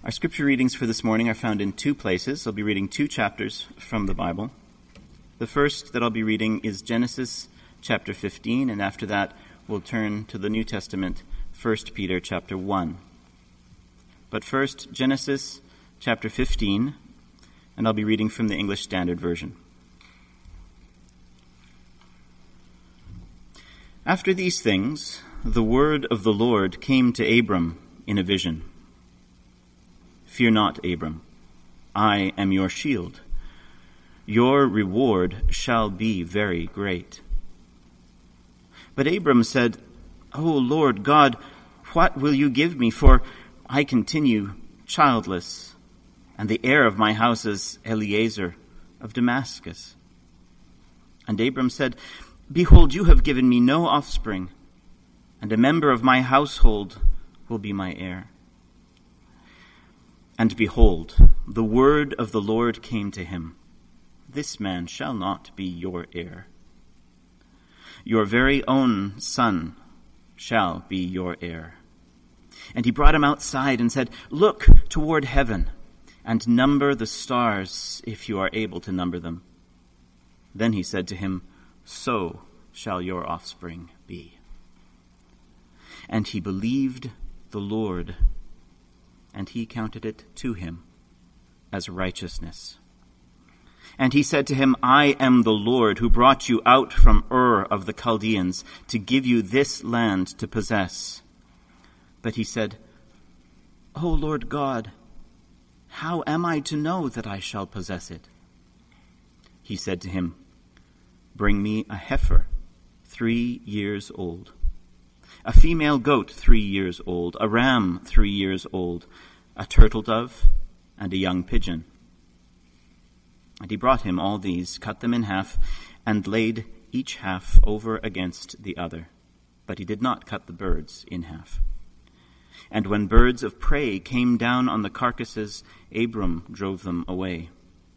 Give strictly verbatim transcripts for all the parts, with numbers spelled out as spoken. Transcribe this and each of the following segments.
Our scripture readings for this morning are found in two places. I'll be reading two chapters from the Bible. The first that I'll be reading is Genesis chapter fifteen, and after that we'll turn to the New Testament, First Peter chapter one. But first, Genesis chapter fifteen, and I'll be reading from the English Standard Version. After these things, the word of the Lord came to Abram in a vision. Fear not, Abram, I am your shield. Your reward shall be very great. But Abram said, O Lord God, what will you give me? For I continue childless, and the heir of my house is Eliezer of Damascus. And Abram said, Behold, you have given me no offspring, and a member of my household will be my heir. And behold, the word of the Lord came to him, This man shall not be your heir. Your very own son shall be your heir. And he brought him outside and said, Look toward heaven, and number the stars, if you are able to number them. Then he said to him, So shall your offspring be. And he believed the Lord, and he counted it to him as righteousness. And he said to him, I am the Lord who brought you out from Ur of the Chaldeans to give you this land to possess. But he said, O Lord God, how am I to know that I shall possess it? He said to him, Bring me a heifer, three years old, a female goat three years old, a ram three years old, a turtle dove, and a young pigeon. And he brought him all these, cut them in half, and laid each half over against the other. But he did not cut the birds in half. And when birds of prey came down on the carcasses, Abram drove them away.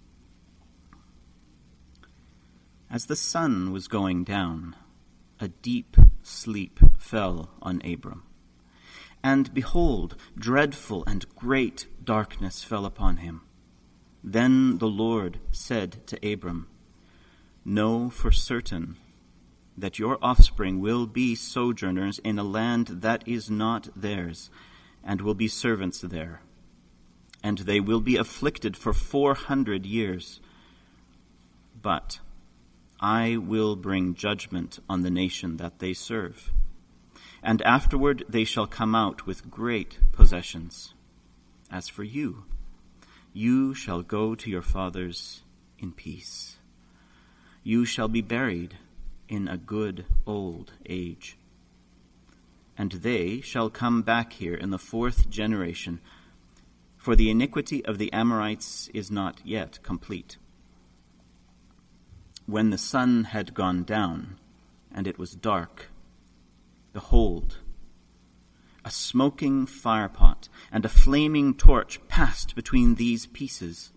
As the sun was going down, a deep sleep fell on Abram. And behold, dreadful and great darkness fell upon him. Then the Lord said to Abram, Know for certain that your offspring will be sojourners in a land that is not theirs, and will be servants there. And they will be afflicted for four hundred years. But I will bring judgment on the nation that they serve, and afterward they shall come out with great possessions. As for you, you shall go to your fathers in peace. You shall be buried in a good old age. And they shall come back here in the fourth generation, for the iniquity of the Amorites is not yet complete. When the sun had gone down, and it was dark, behold, a smoking firepot and a flaming torch passed between these pieces.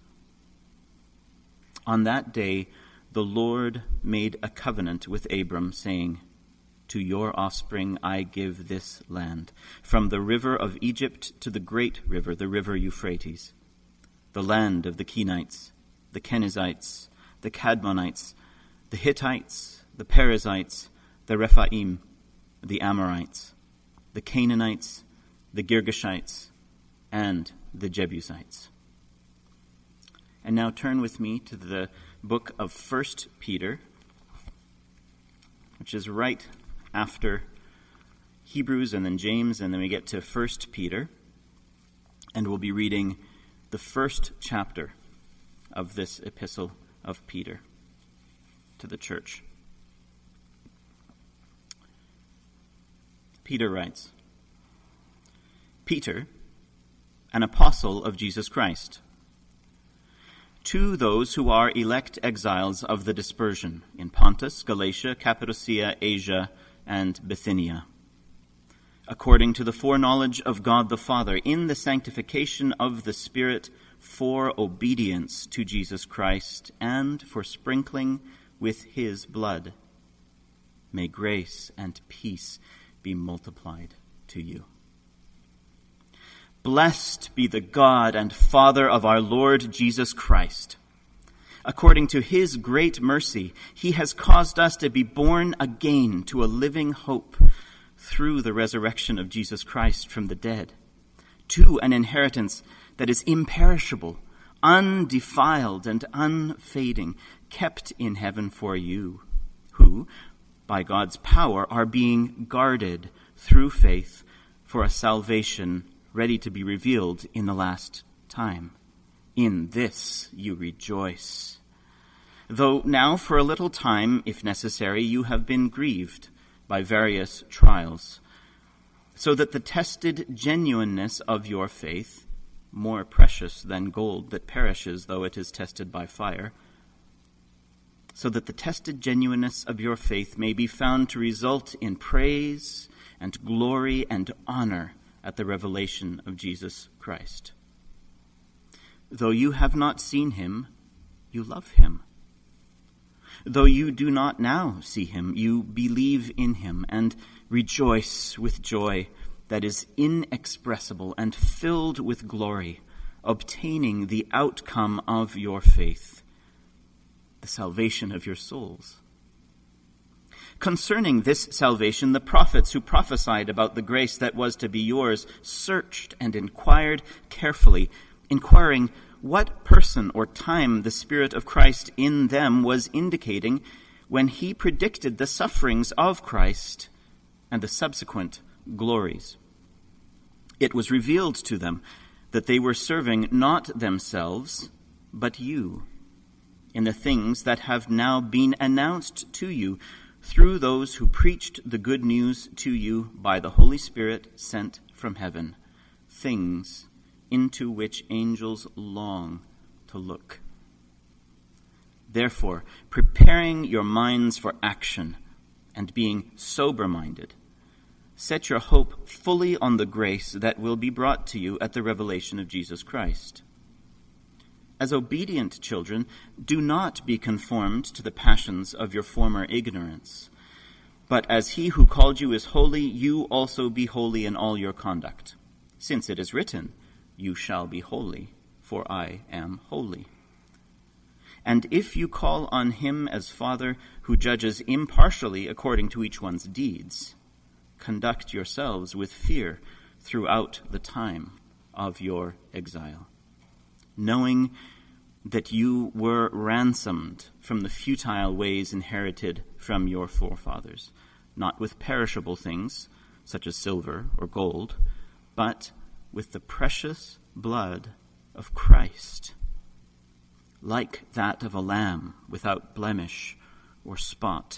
On that day the Lord made a covenant with Abram, saying, To your offspring I give this land, from the river of Egypt to the great river, the river Euphrates, the land of the Kenites, the Kenizzites, the Cadmonites, the Hittites, the Perizzites, the Rephaim, the Amorites, the Canaanites, the Girgashites, and the Jebusites. And now turn with me to the book of First Peter, which is right after Hebrews and then James, and then we get to First Peter, and we'll be reading the first chapter of this epistle of Peter to the church. Peter writes, Peter, an apostle of Jesus Christ, to those who are elect exiles of the dispersion in Pontus, Galatia, Cappadocia, Asia, and Bithynia, according to the foreknowledge of God the Father, in the sanctification of the Spirit, for obedience to Jesus Christ, and for sprinkling with his blood. May grace and peace be multiplied to you. Blessed be the God and Father of our Lord Jesus Christ. According to his great mercy, he has caused us to be born again to a living hope through the resurrection of Jesus Christ from the dead, to an inheritance that is imperishable, undefiled, and unfading, kept in heaven for you, who, by God's power, are being guarded through faith for a salvation ready to be revealed in the last time. In this you rejoice. Though now for a little time, if necessary, you have been grieved by various trials, so that the tested genuineness of your faith, more precious than gold that perishes though it is tested by fire, so that the tested genuineness of your faith may be found to result in praise and glory and honor at the revelation of Jesus Christ. Though you have not seen him, you love him. Though you do not now see him, you believe in him and rejoice with joy that is inexpressible and filled with glory, obtaining the outcome of your faith, the salvation of your souls. Concerning this salvation, the prophets who prophesied about the grace that was to be yours searched and inquired carefully, inquiring what person or time the Spirit of Christ in them was indicating when he predicted the sufferings of Christ and the subsequent glories. It was revealed to them that they were serving not themselves, but you, in the things that have now been announced to you through those who preached the good news to you by the Holy Spirit sent from heaven, things into which angels long to look. Therefore, preparing your minds for action and being sober-minded, set your hope fully on the grace that will be brought to you at the revelation of Jesus Christ. As obedient children, do not be conformed to the passions of your former ignorance. But as he who called you is holy, you also be holy in all your conduct. Since it is written, you shall be holy, for I am holy. And if you call on him as Father, who judges impartially according to each one's deeds, conduct yourselves with fear throughout the time of your exile, knowing that you were ransomed from the futile ways inherited from your forefathers, not with perishable things, such as silver or gold, but with the precious blood of Christ, like that of a lamb without blemish or spot.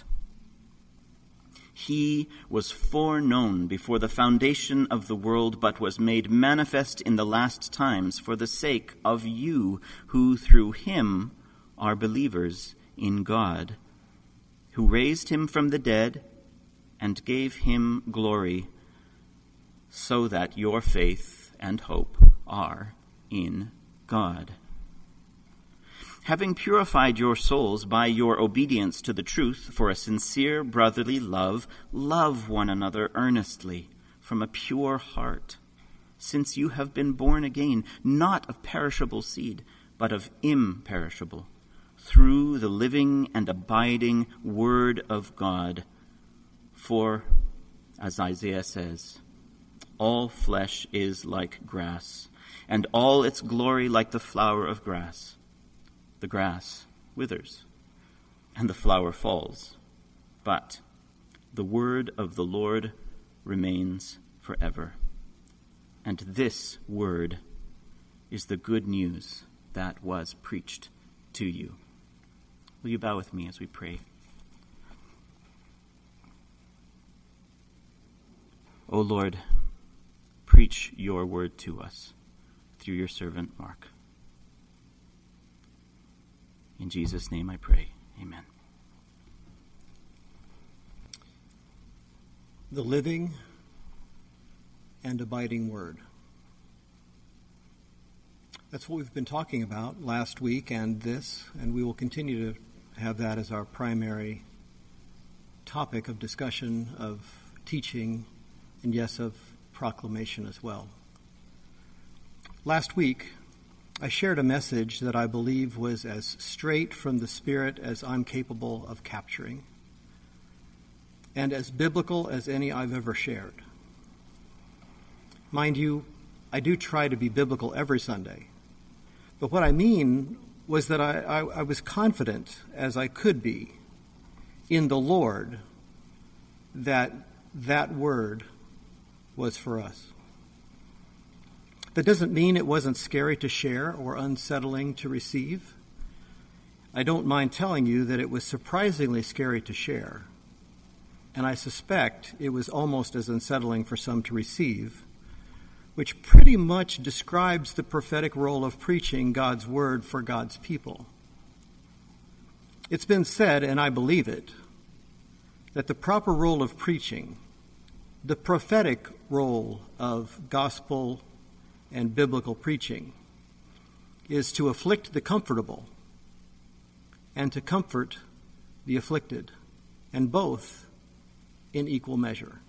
He was foreknown before the foundation of the world, but was made manifest in the last times for the sake of you, who through him are believers in God, who raised him from the dead and gave him glory, so that your faith and hope are in God. Having purified your souls by your obedience to the truth for a sincere brotherly love, love one another earnestly from a pure heart, since you have been born again, not of perishable seed, but of imperishable, through the living and abiding Word of God. For, as Isaiah says, all flesh is like grass, and all its glory like the flower of grass. The grass withers, and the flower falls, but the word of the Lord remains forever. And this word is the good news that was preached to you. Will you bow with me as we pray? O Lord, preach your word to us through your servant Mark. In Jesus' name I pray. Amen. The living and abiding word. That's what we've been talking about last week and this, and we will continue to have that as our primary topic of discussion, of teaching, and yes, of proclamation as well. Last week, I shared a message that I believe was as straight from the Spirit as I'm capable of capturing, and as biblical as any I've ever shared. Mind you, I do try to be biblical every Sunday, but what I mean was that I, I, I was confident, as I could be, in the Lord that that word was for us. That doesn't mean it wasn't scary to share or unsettling to receive. I don't mind telling you that it was surprisingly scary to share, and I suspect it was almost as unsettling for some to receive, which pretty much describes the prophetic role of preaching God's word for God's people. It's been said, and I believe it, that the proper role of preaching, the prophetic role of gospel and biblical preaching, is to afflict the comfortable and to comfort the afflicted, and both in equal measure.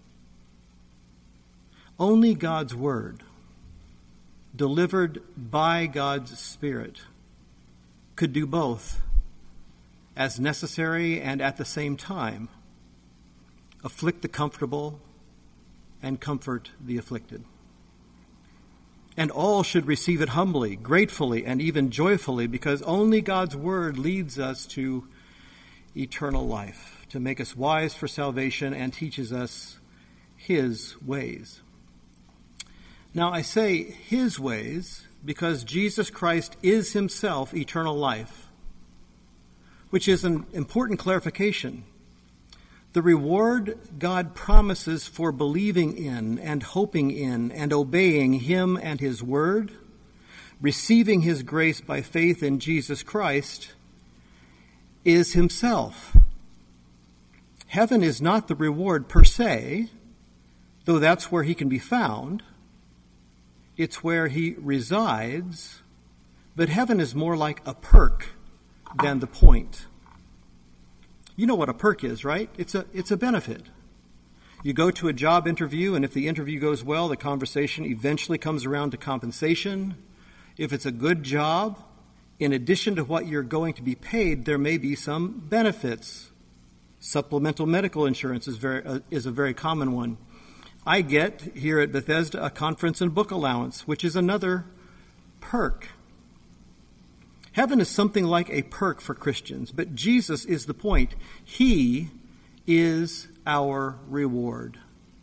Only God's word, delivered by God's Spirit, could do both as necessary and at the same time afflict the comfortable and comfort the afflicted. And all should receive it humbly, gratefully, and even joyfully, because only God's word leads us to eternal life, to make us wise for salvation, and teaches us his ways. Now, I say his ways because Jesus Christ is himself eternal life, which is an important clarification. The reward God promises for believing in and hoping in and obeying him and his word, receiving his grace by faith in Jesus Christ, is himself. Heaven is not the reward per se, though that's where he can be found. It's where he resides, but heaven is more like a perk than the point. You know what a perk is, right? It's a it's a benefit. You go to a job interview, and if the interview goes well, the conversation eventually comes around to compensation. If it's a good job, in addition to what you're going to be paid, there may be some benefits. Supplemental medical insurance is very uh, is a very common one. I get here at Bethesda a conference and book allowance, which is another perk. Heaven is something like a perk for Christians, but Jesus is the point. He is our reward.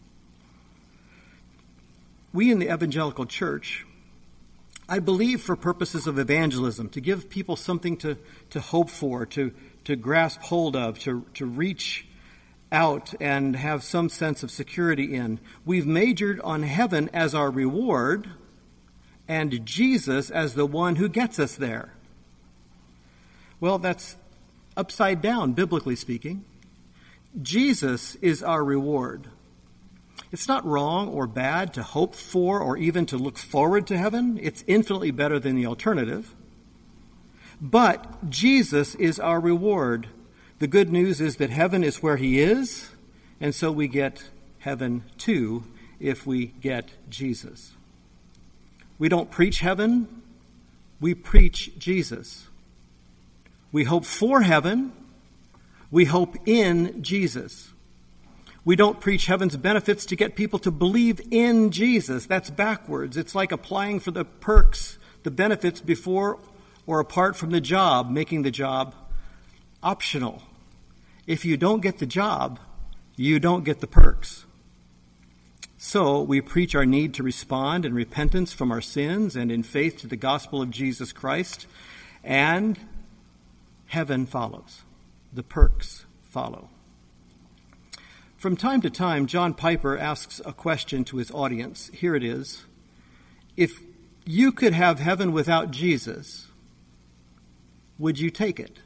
We in the evangelical church, I believe for purposes of evangelism, to give people something to, to hope for, to, to grasp hold of, to, to reach out and have some sense of security in. We've majored on heaven as our reward and Jesus as the one who gets us there. Well, that's upside down, biblically speaking. Jesus is our reward. It's not wrong or bad to hope for or even to look forward to heaven. It's infinitely better than the alternative. But Jesus is our reward. The good news is that heaven is where he is, and so we get heaven too if we get Jesus. We don't preach heaven, we preach Jesus. We hope for heaven, we hope in Jesus. We don't preach heaven's benefits to get people to believe in Jesus. That's backwards. It's like applying for the perks, the benefits before or apart from the job, making the job optional. If you don't get the job, you don't get the perks. So we preach our need to respond in repentance from our sins and in faith to the gospel of Jesus Christ, and heaven follows. The perks follow. From time to time, John Piper asks a question to his audience. Here it is. If you could have heaven without Jesus, would you take it?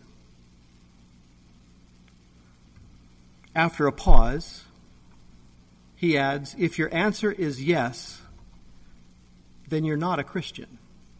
After a pause, he adds, if your answer is yes, then you're not a Christian.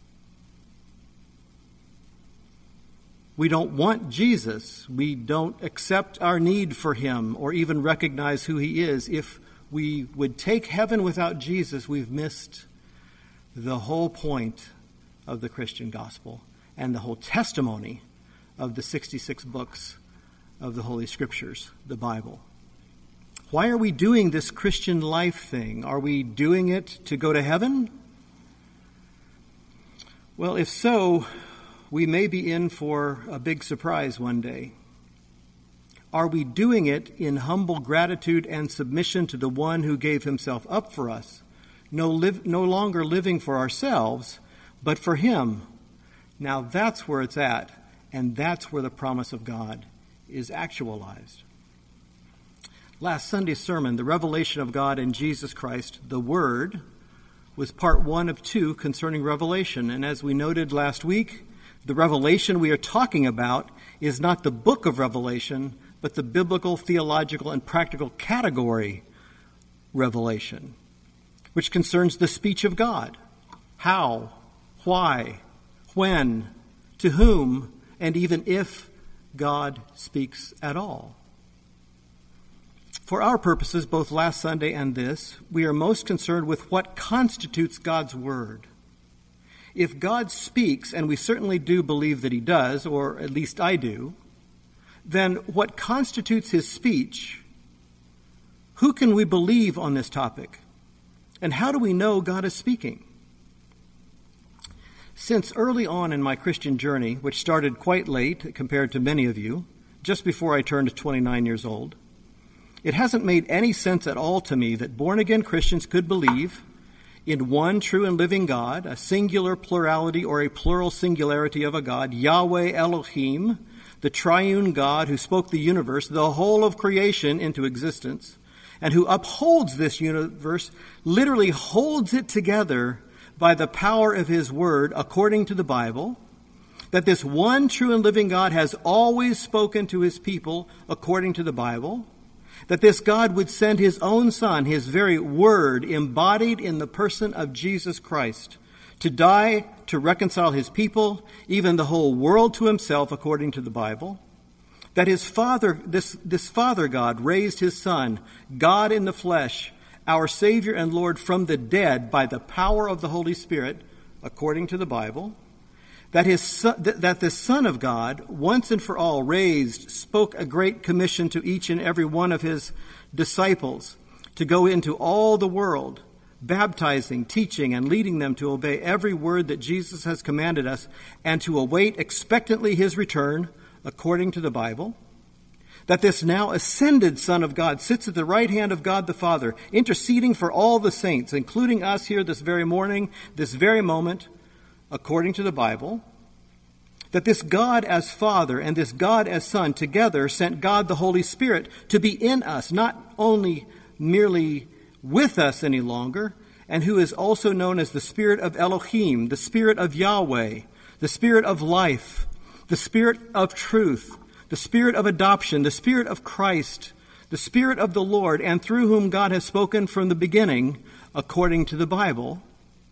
We don't want Jesus. We don't accept our need for him or even recognize who he is. If we would take heaven without Jesus, we've missed the whole point of the Christian gospel and the whole testimony of the sixty-six books of the Holy Scriptures, the Bible. Why are we doing this Christian life thing? Are we doing it to go to heaven? Well, if so, we may be in for a big surprise one day. Are we doing it in humble gratitude and submission to the one who gave himself up for us, no, live, no longer living for ourselves, but for him? Now that's where it's at, and that's where the promise of God is actualized. Last Sunday's sermon, the revelation of God in Jesus Christ, the Word, was part one of two concerning Revelation. And as we noted last week, the revelation we are talking about is not the book of Revelation, but the biblical, theological, and practical category revelation, which concerns the speech of God. How, why, when, to whom, and even if God speaks at all. For our purposes, both last Sunday and this, we are most concerned with what constitutes God's Word. If God speaks, and we certainly do believe that he does, or at least I do, then what constitutes his speech? Who can we believe on this topic? And how do we know God is speaking? Since early on in my Christian journey, which started quite late compared to many of you, just before I turned twenty-nine years old, it hasn't made any sense at all to me that born-again Christians could believe in one true and living God, a singular plurality or a plural singularity of a God, Yahweh Elohim, the triune God who spoke the universe, the whole of creation, into existence, and who upholds this universe, literally holds it together by the power of his word according to the Bible, that this one true and living God has always spoken to his people according to the Bible, that this God would send his own Son, his very word, embodied in the person of Jesus Christ, to die to reconcile his people, even the whole world, to himself, according to the Bible, that his Father, this, this Father God raised his Son, God in the flesh, our Savior and Lord, from the dead by the power of the Holy Spirit, according to the Bible, that his son, that the Son of God, once and for all raised, spoke a great commission to each and every one of his disciples to go into all the world, baptizing, teaching, and leading them to obey every word that Jesus has commanded us, and to await expectantly his return, according to the Bible, that this now ascended Son of God sits at the right hand of God the Father, interceding for all the saints, including us here this very morning, this very moment, according to the Bible, that this God as Father and this God as Son together sent God the Holy Spirit to be in us, not only merely with us any longer, and who is also known as the Spirit of Elohim, the Spirit of Yahweh, the Spirit of life, the Spirit of truth, the Spirit of adoption, the Spirit of Christ, the Spirit of the Lord, and through whom God has spoken from the beginning, according to the Bible,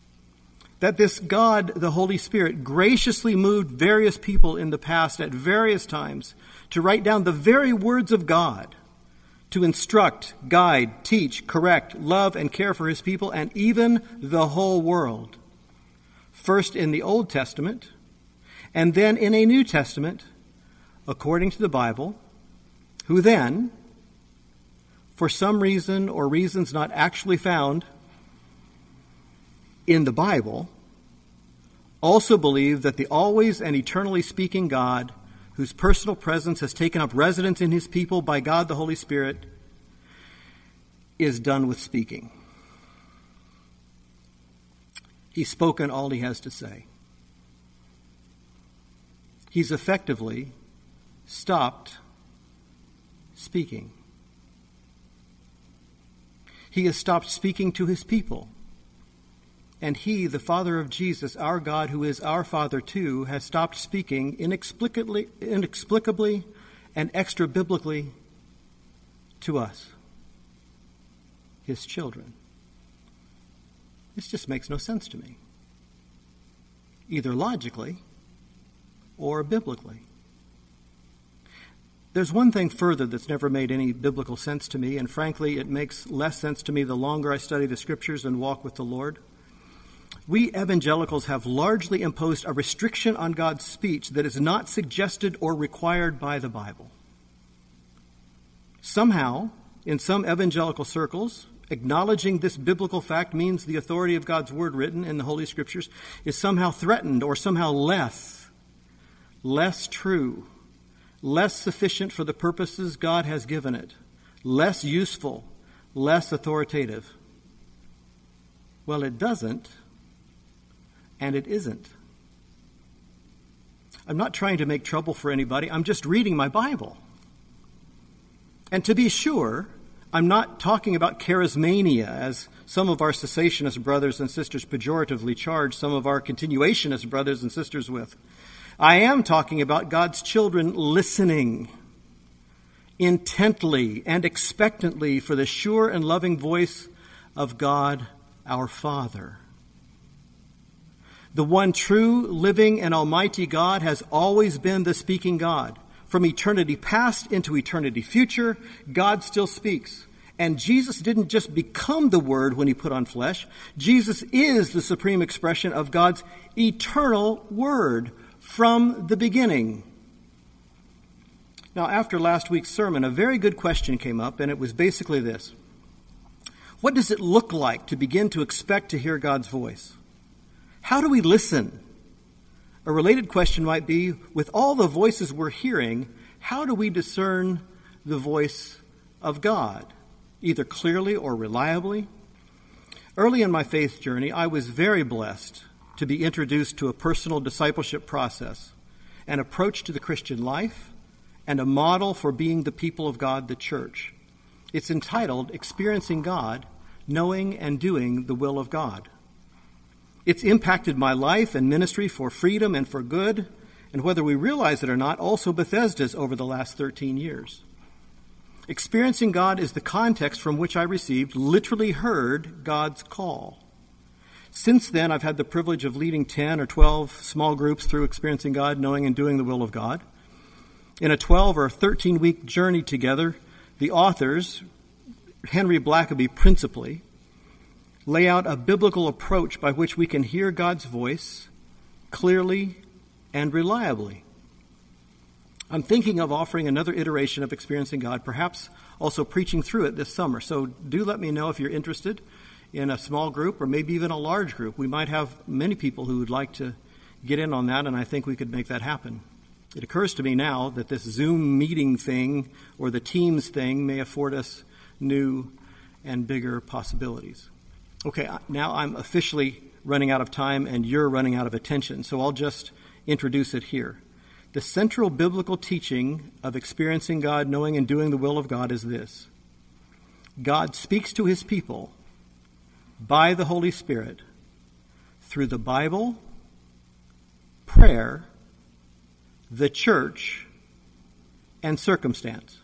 that this God, the Holy Spirit, graciously moved various people in the past at various times to write down the very words of God, to instruct, guide, teach, correct, love, and care for his people, and even the whole world. First in the Old Testament, and then in a New Testament, according to the Bible, who then, for some reason or reasons not actually found in the Bible, also believe that the always and eternally speaking God, whose personal presence has taken up residence in his people by God the Holy Spirit, is done with speaking. He's spoken all he has to say. He's effectively stopped speaking. He has stopped speaking to his people. And he, the Father of Jesus, our God, who is our Father too, has stopped speaking inexplicably, inexplicably and extra-biblically to us, his children. This just makes no sense to me, either logically or biblically. There's one thing further that's never made any biblical sense to me, and frankly, it makes less sense to me the longer I study the Scriptures and walk with the Lord. we evangelicals have largely imposed a restriction on God's speech that is not suggested or required by the Bible. Somehow, in some evangelical circles, acknowledging this biblical fact means the authority of God's word written in the Holy Scriptures is somehow threatened or somehow less, less true, less sufficient for the purposes God has given it, less useful, less authoritative. Well, it doesn't, and it isn't. I'm not trying to make trouble for anybody. I'm just reading my Bible. And to be sure, I'm not talking about charismania, as some of our cessationist brothers and sisters pejoratively charge some of our continuationist brothers and sisters with. I am talking about God's children listening intently and expectantly for the sure and loving voice of God, our Father. The one true, living, and almighty God has always been the speaking God. From eternity past into eternity future, God still speaks. And Jesus didn't just become the Word when he put on flesh. Jesus is the supreme expression of God's eternal Word from the beginning. Now, after last week's sermon, a very good question came up, and it was basically this. What does it look like to begin to expect to hear God's voice? How do we listen? A related question might be, with all the voices we're hearing, how do we discern the voice of God, either clearly or reliably? Early in my faith journey, I was very blessed to be introduced to a personal discipleship process, an approach to the Christian life, and a model for being the people of God, the church. It's entitled Experiencing God, Knowing and Doing the Will of God. It's impacted my life and ministry for freedom and for good, and whether we realize it or not, also Bethesda's over the last thirteen years. Experiencing God is the context from which I received, literally heard, God's call. Since then, I've had the privilege of leading ten or twelve small groups through Experiencing God, Knowing and Doing the Will of God. In a twelve or thirteen-week journey together, the authors, Henry Blackaby principally, lay out a biblical approach by which we can hear God's voice clearly and reliably. I'm thinking of offering another iteration of Experiencing God, perhaps also preaching through it this summer. So do let me know if you're interested in a small group or maybe even a large group. We might have many people who would like to get in on that, and I think we could make that happen. It occurs to me now that this Zoom meeting thing or the Teams thing may afford us new and bigger possibilities. Okay, now I'm officially running out of time and you're running out of attention, so I'll just introduce it here. The central biblical teaching of Experiencing God, Knowing and Doing the Will of God is this. God speaks to his people by the Holy Spirit through the Bible, prayer, the church, and circumstance.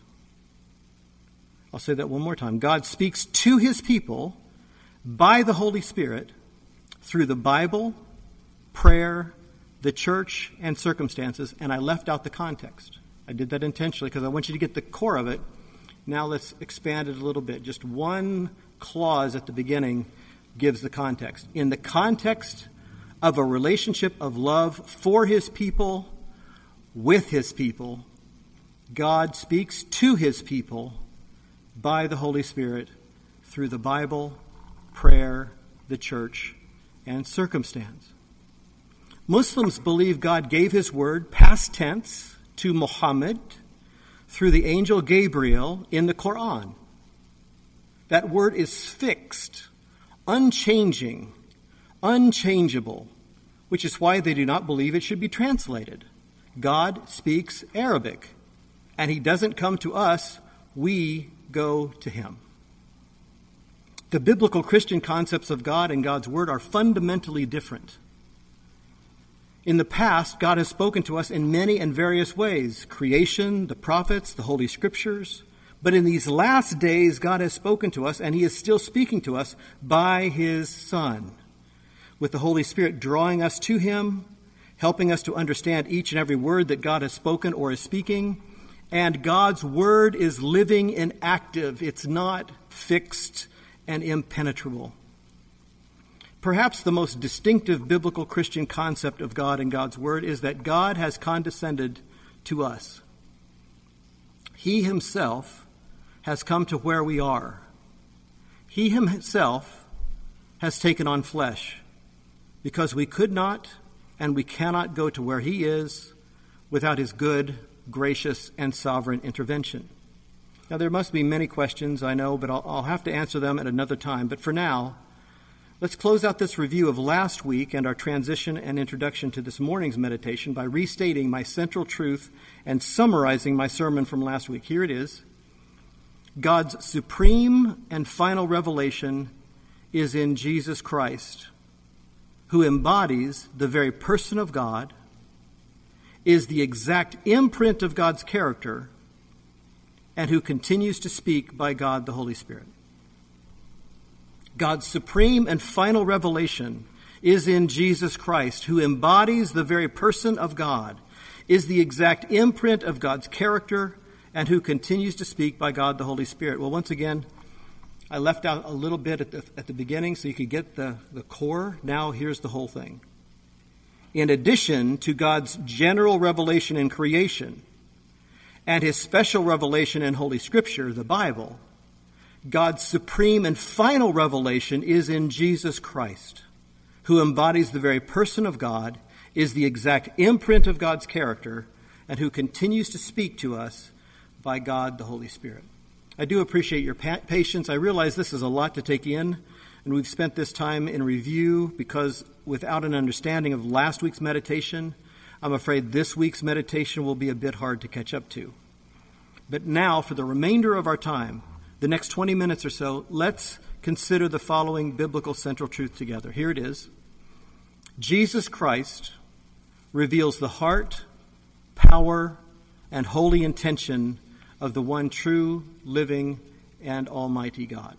I'll say that one more time. God speaks to his people by the Holy Spirit through the Bible, prayer, the church, and circumstances, and I left out the context. I did that intentionally because I want you to get the core of it. Now let's expand it a little bit. Just one clause at the beginning gives the context. In the context of a relationship of love for his people, with his people, God speaks to his people by the Holy Spirit through the Bible, prayer, the church, and circumstance. Muslims believe God gave his word, past tense, to Muhammad through the angel Gabriel in the Quran. That word is fixed, unchanging, unchangeable, which is why they do not believe it should be translated. God speaks Arabic, and he doesn't come to us, we go to him. The biblical Christian concepts of God and God's word are fundamentally different. In the past, God has spoken to us in many and various ways. Creation, the prophets, the Holy Scriptures. But in these last days, God has spoken to us, and he is still speaking to us by his Son, with the Holy Spirit drawing us to him, helping us to understand each and every word that God has spoken or is speaking. And God's word is living and active. It's not fixed and impenetrable. perhaps the most distinctive biblical Christian concept of God and God's Word is that God has condescended to us. He himself has come to where we are. He himself has taken on flesh because we could not and we cannot go to where he is without his good, gracious, and sovereign intervention. Now, there must be many questions, I know, but I'll, I'll have to answer them at another time. But for now, let's close out this review of last week and our transition and introduction to this morning's meditation by restating my central truth and summarizing my sermon from last week. Here it is. God's supreme and final revelation is in Jesus Christ, who embodies the very person of God, is the exact imprint of God's character, and who continues to speak by God the Holy Spirit. God's supreme and final revelation is in Jesus Christ, who embodies the very person of God, is the exact imprint of God's character, and who continues to speak by God the Holy Spirit. Well, once again, I left out a little bit at the, at the beginning so you could get the, the core. Now here's the whole thing. In addition to God's general revelation in creation and his special revelation in Holy Scripture, the Bible, God's supreme and final revelation is in Jesus Christ, who embodies the very person of God, is the exact imprint of God's character, and who continues to speak to us by God the Holy Spirit. I do appreciate your pa- patience. I realize this is a lot to take in, and we've spent this time in review because without an understanding of last week's meditation, I'm afraid this week's meditation will be a bit hard to catch up to. But now, for the remainder of our time, the next twenty minutes or so, let's consider the following biblical central truth together. Here it is. Jesus Christ reveals the heart, power, and holy intention of the one true, living, and almighty God.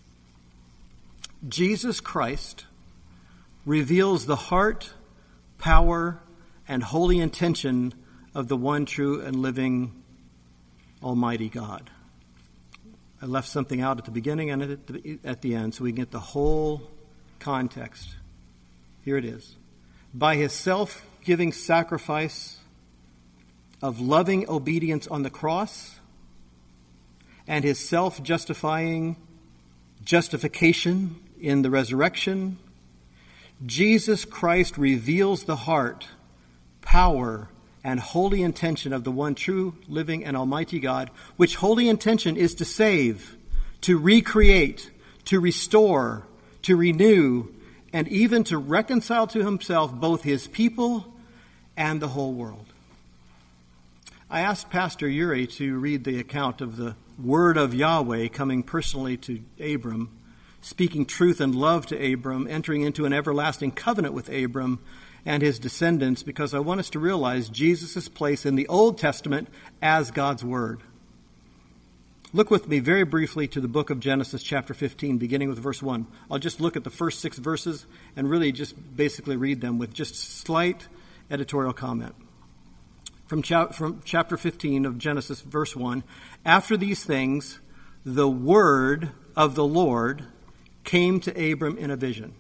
Jesus Christ reveals the heart, power, and holy intention of the one true and living almighty God. I left something out at the beginning and at the, at the end so we can get the whole context. Here it is. By his self-giving sacrifice of loving obedience on the cross and his self-justifying justification in the resurrection, Jesus Christ reveals the heart, power, and holy intention of the one true, living, and almighty God, which holy intention is to save, to recreate, to restore, to renew, and even to reconcile to himself both his people and the whole world. I asked Pastor Uri to read the account of the word of Yahweh coming personally to Abram, speaking truth and love to Abram, entering into an everlasting covenant with Abram and his descendants, because I want us to realize Jesus' place in the Old Testament as God's Word. Look with me very briefly to the book of Genesis chapter fifteen, beginning with verse one. I'll just look at the first six verses and really just basically read them with just slight editorial comment. From, cha- from chapter fifteen of Genesis, verse one, after these things, the word of the Lord came to Abram in a vision.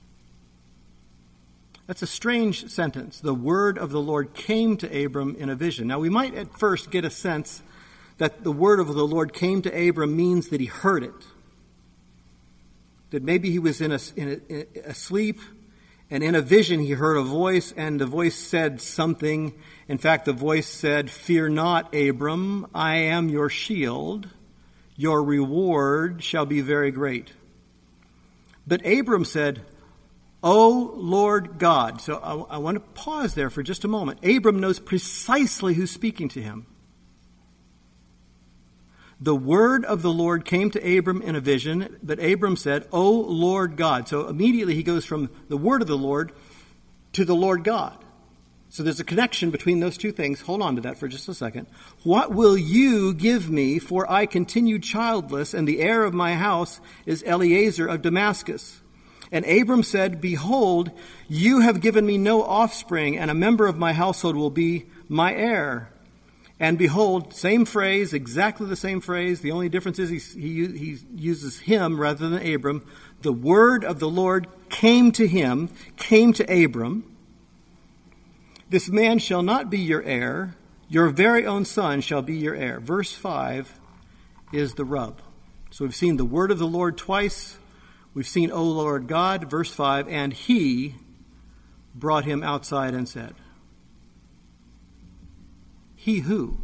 That's a strange sentence. The word of the Lord came to Abram in a vision. Now, we might at first get a sense that the word of the Lord came to Abram means that he heard it. That maybe he was in a, in a, in a sleep, and in a vision he heard a voice, and the voice said something. In fact, the voice said, "Fear not, Abram, I am your shield. Your reward shall be very great." But Abram said, "O Lord God." So I, I want to pause there for just a moment. Abram knows precisely who's speaking to him. The word of the Lord came to Abram in a vision, but Abram said, "O Lord God." So immediately he goes from the word of the Lord to the Lord God. So there's a connection between those two things. Hold on to that for just a second. "What will you give me? For I continue childless, and the heir of my house is Eliezer of Damascus." And Abram said, "Behold, you have given me no offspring, and a member of my household will be my heir." And behold, same phrase, exactly the same phrase. The only difference is he, he, he uses him rather than Abram. The word of the Lord came to him, came to Abram. This man shall not be your heir. Your very own son shall be your heir. Verse five is the rub. So we've seen the word of the Lord twice. We've seen, O Lord God, verse five, and he brought him outside and said. He who?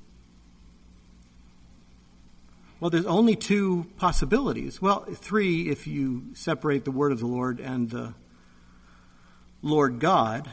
Well, there's only two possibilities. Well, three if you separate the word of the Lord and the Lord God.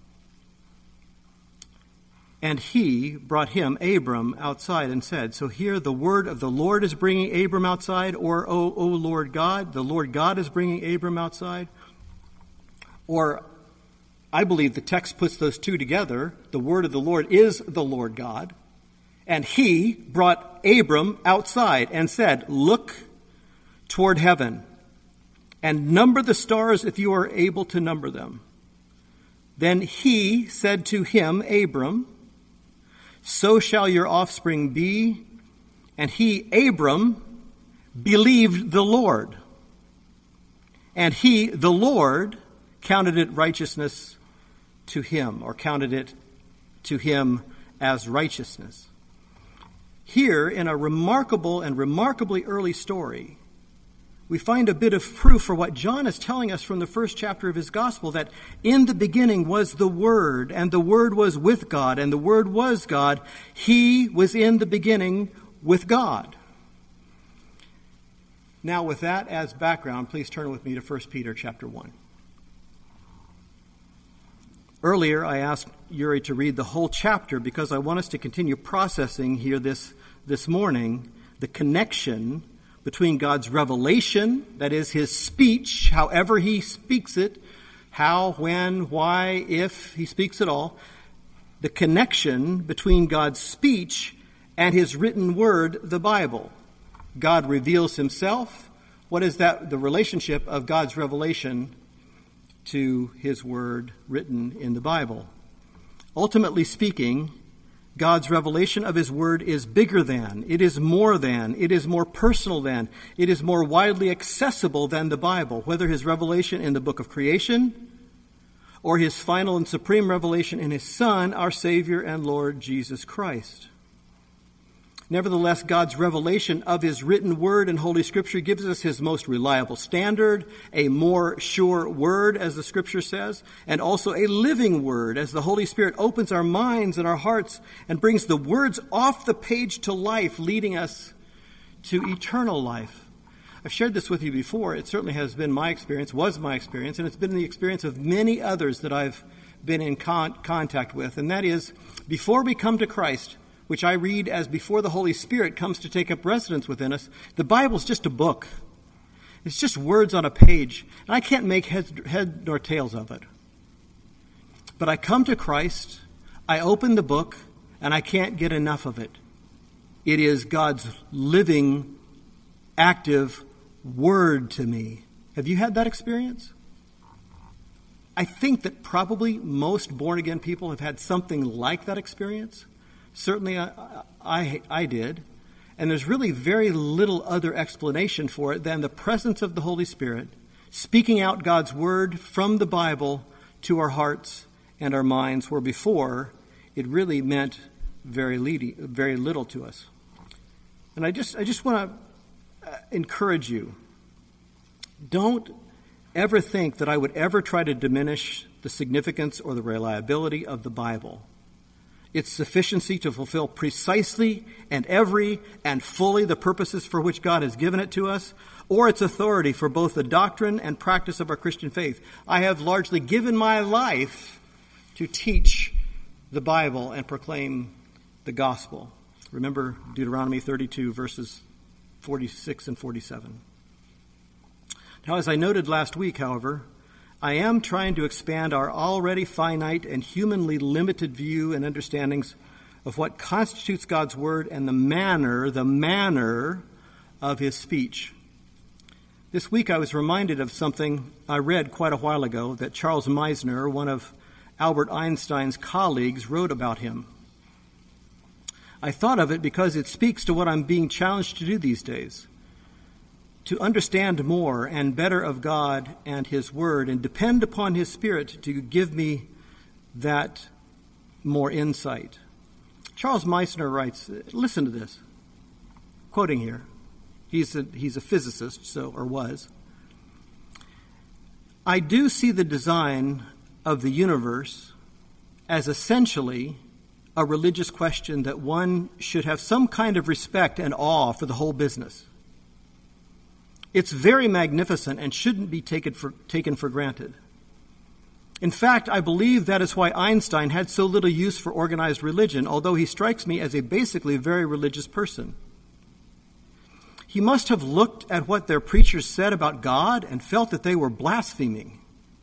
And he brought him, Abram, outside and said. So here the word of the Lord is bringing Abram outside, or, O, o Lord God, the Lord God is bringing Abram outside. Or I believe the text puts those two together. The word of the Lord is the Lord God. And he brought Abram outside and said, look toward heaven and number the stars if you are able to number them. Then he said to him, Abram, so shall your offspring be. And he, Abram, believed the Lord. And he, the Lord, counted it righteousness to him, or counted it to him as righteousness. Here, in a remarkable and remarkably early story, we find a bit of proof for what John is telling us from the first chapter of his gospel, that in the beginning was the Word, and the Word was with God, and the Word was God. He was in the beginning with God. Now, with that as background, please turn with me to First Peter chapter one. Earlier, I asked Yuri to read the whole chapter because I want us to continue processing here this, this morning the connection between God's revelation, that is his speech, however he speaks it, how, when, why, if he speaks at all, the connection between God's speech and his written word, the Bible. God reveals himself. What is that? The relationship of God's revelation to his word written in the Bible. Ultimately speaking, God's revelation of his word is bigger than, it is more than, it is more personal than, it is more widely accessible than the Bible, whether his revelation in the book of creation or his final and supreme revelation in his Son, our Savior and Lord Jesus Christ. Nevertheless, God's revelation of his written word in Holy Scripture gives us his most reliable standard, a more sure word, as the Scripture says, and also a living word, as the Holy Spirit opens our minds and our hearts and brings the words off the page to life, leading us to eternal life. I've shared this with you before. It certainly has been my experience, was my experience, and it's been the experience of many others that I've been in con- contact with, and that is, before we come to Christ, which I read as before the Holy Spirit comes to take up residence within us, the Bible's just a book. It's just words on a page, and I can't make head, head nor tails of it. But I come to Christ, I open the book, and I can't get enough of it. It is God's living, active word to me. Have you had that experience? I think that probably most born-again people have had something like that experience. Certainly I, I, I did. And there's really very little other explanation for it than the presence of the Holy Spirit speaking out God's word from the Bible to our hearts and our minds, where before it really meant very, leady, very little to us. And I just, I just want to encourage you. Don't ever think that I would ever try to diminish the significance or the reliability of the Bible. Its sufficiency to fulfill precisely and every and fully the purposes for which God has given it to us, or its authority for both the doctrine and practice of our Christian faith. I have largely given my life to teach the Bible and proclaim the gospel. Remember Deuteronomy thirty-two, verses forty-six and forty-seven. Now, as I noted last week, however, I am trying to expand our already finite and humanly limited view and understandings of what constitutes God's word and the manner, the manner of his speech. This week I was reminded of something I read quite a while ago that Charles Meisner, one of Albert Einstein's colleagues, wrote about him. I thought of it because it speaks to what I'm being challenged to do these days, to understand more and better of God and His Word and depend upon His Spirit to give me that more insight. Charles Meissner writes, listen to this, quoting here. He's a, he's a physicist, so or was. I do see the design of the universe as essentially a religious question that one should have some kind of respect and awe for the whole business. It's very magnificent and shouldn't be taken for, taken for granted. In fact, I believe that is why Einstein had so little use for organized religion, although he strikes me as a basically very religious person. He must have looked at what their preachers said about God and felt that they were blaspheming.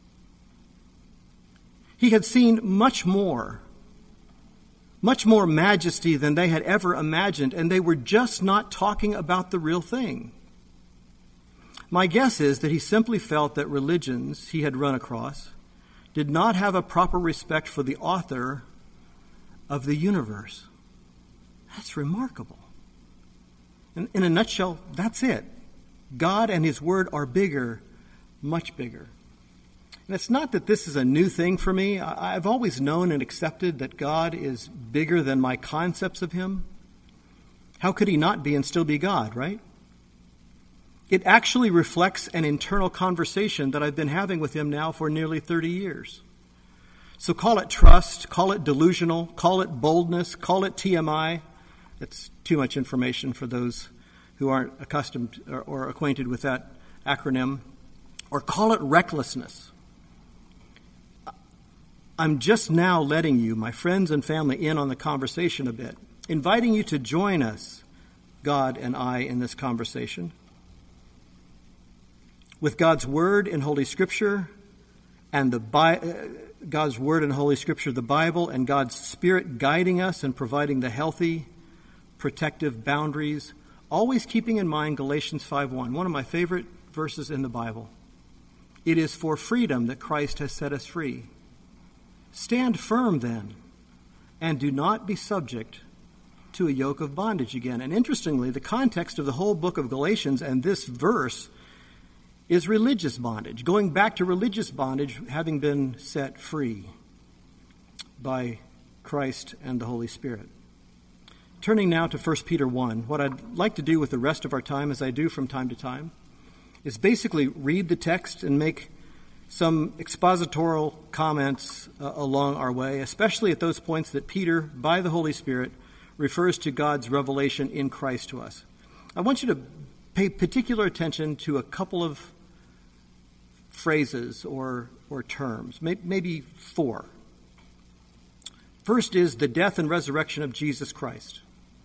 He had seen much more, much more majesty than they had ever imagined, and they were just not talking about the real thing. My guess is that he simply felt that religions he had run across did not have a proper respect for the author of the universe. That's remarkable. In, in a nutshell, that's it. God and His Word are bigger, much bigger. And it's not that this is a new thing for me. I, I've always known and accepted that God is bigger than my concepts of Him. How could He not be and still be God, right? It actually reflects an internal conversation that I've been having with Him now for nearly thirty years. So call it trust, call it delusional, call it boldness, call it T M I. It's too much information for those who aren't accustomed or, or acquainted with that acronym. Or call it recklessness. I'm just now letting you, my friends and family, in on the conversation a bit, inviting you to join us, God and I, in this conversation. With God's Word in Holy Scripture and the Bi- uh, God's Word in Holy Scripture, the Bible, and God's Spirit guiding us and providing the healthy, protective boundaries, always keeping in mind Galatians five one, one of my favorite verses in the Bible. It is for freedom that Christ has set us free. Stand firm then, and do not be subject to a yoke of bondage again. And interestingly, the context of the whole book of Galatians and this verse is religious bondage, going back to religious bondage having been set free by Christ and the Holy Spirit. Turning now to First Peter one, what I'd like to do with the rest of our time, as I do from time to time, is basically read the text and make some expositorial comments uh, along our way, especially at those points that Peter, by the Holy Spirit, refers to God's revelation in Christ to us. I want you to pay particular attention to a couple of phrases or, or terms, may, maybe four. First is the death and resurrection of Jesus Christ.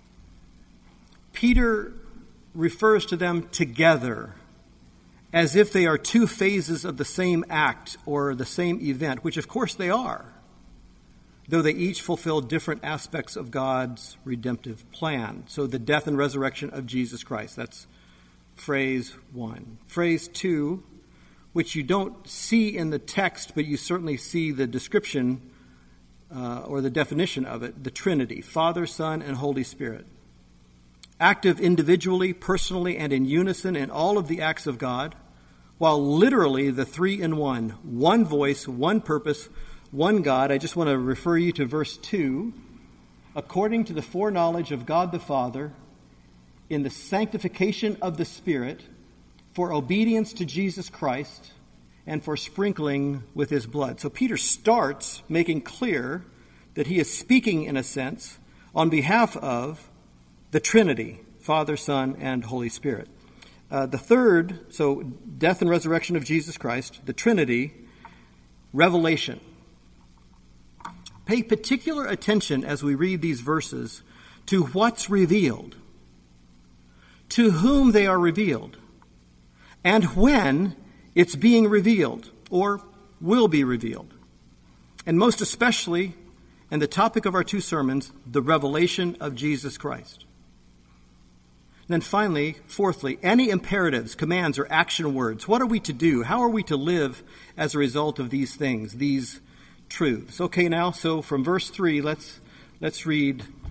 Peter refers to them together as if they are two phases of the same act or the same event, which of course they are, though they each fulfill different aspects of God's redemptive plan. So the death and resurrection of Jesus Christ, that's phrase one. Phrase two, which you don't see in the text, but you certainly see the description uh, or the definition of it, the Trinity, Father, Son, and Holy Spirit. Active individually, personally, and in unison in all of the acts of God, while literally the three in one, one voice, one purpose, one God. I just want to refer you to verse two. According to the foreknowledge of God the Father, in the sanctification of the Spirit, for obedience to Jesus Christ, and for sprinkling with His blood. So Peter starts making clear that he is speaking, in a sense, on behalf of the Trinity, Father, Son, and Holy Spirit. Uh, the third, so death and resurrection of Jesus Christ, the Trinity, revelation. Pay particular attention as we read these verses to what's revealed, to whom they are revealed, and when it's being revealed or will be revealed. And most especially, and the topic of our two sermons, the revelation of Jesus Christ. And then finally, fourthly, any imperatives, commands, or action words. What are we to do? How are we to live as a result of these things, these truths? Okay, now, so from verse three, let's let's read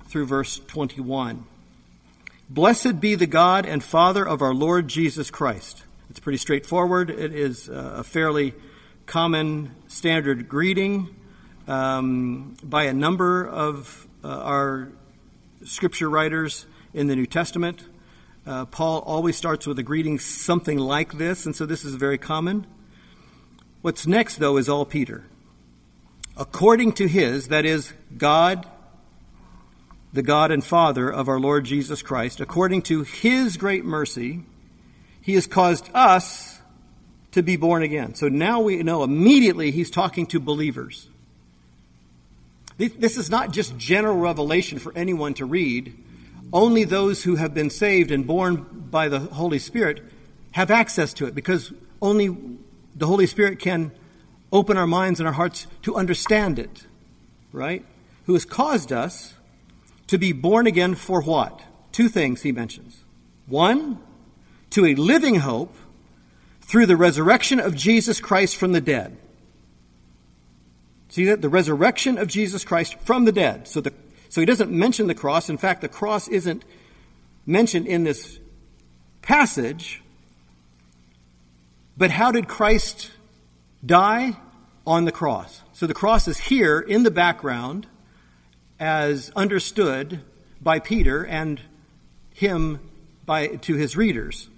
through verse twenty-one. Blessed be the God and Father of our Lord Jesus Christ. It's pretty straightforward. It is a fairly common standard greeting um, by a number of uh, our scripture writers in the New Testament. Uh, Paul always starts with a greeting something like this, and so this is very common. What's next, though, is all Peter. According to his, that is, God, the God and Father of our Lord Jesus Christ, according to his great mercy, he has caused us to be born again. So now we know immediately he's talking to believers. This is not just general revelation for anyone to read. Only those who have been saved and born by the Holy Spirit have access to it, because only the Holy Spirit can open our minds and our hearts to understand it, right? Who has caused us to be born again for what? Two things he mentions. One, to a living hope through the resurrection of Jesus Christ from the dead. See that? The resurrection of Jesus Christ from the dead. So the So he doesn't mention the cross. In fact, the cross isn't mentioned in this passage. But how did Christ die? On the cross. So the cross is here in the background as understood by Peter and him by to his readers.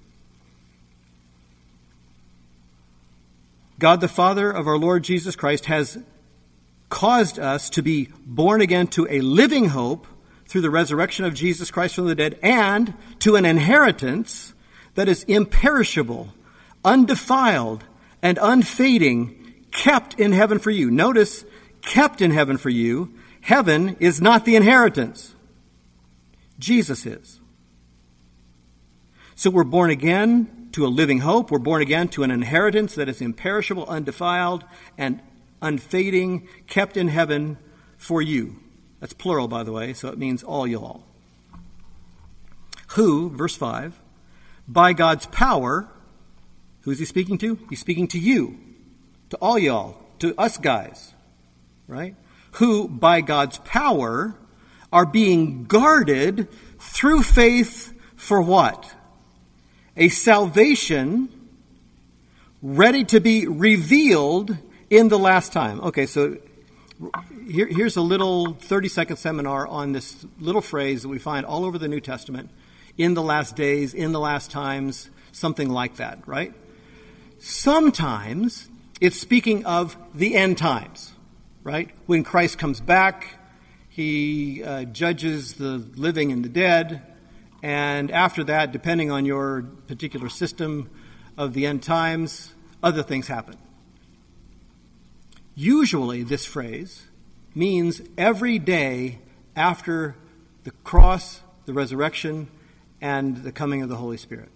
God the Father of our Lord Jesus Christ has caused us to be born again to a living hope through the resurrection of Jesus Christ from the dead, and to an inheritance that is imperishable, undefiled, and unfading, kept in heaven for you. Notice, kept in heaven for you. Heaven is not the inheritance. Jesus is. So we're born again to a living hope. We're born again to an inheritance that is imperishable, undefiled, and unfading, kept in heaven for you. That's plural, by the way, so it means all y'all. Who, verse five, by God's power, who's he speaking to? He's speaking to you, to all y'all, to us guys, right? Who, by God's power, are being guarded through faith for what? A salvation ready to be revealed in the last time. Okay, so here, here's a little thirty-second seminar on this little phrase that we find all over the New Testament. In the last days, in the last times, something like that, right? Sometimes it's speaking of the end times, right? When Christ comes back, he uh, judges the living and the dead, and after that, depending on your particular system of the end times, other things happen. Usually this phrase means every day after the cross, the resurrection, and the coming of the Holy Spirit.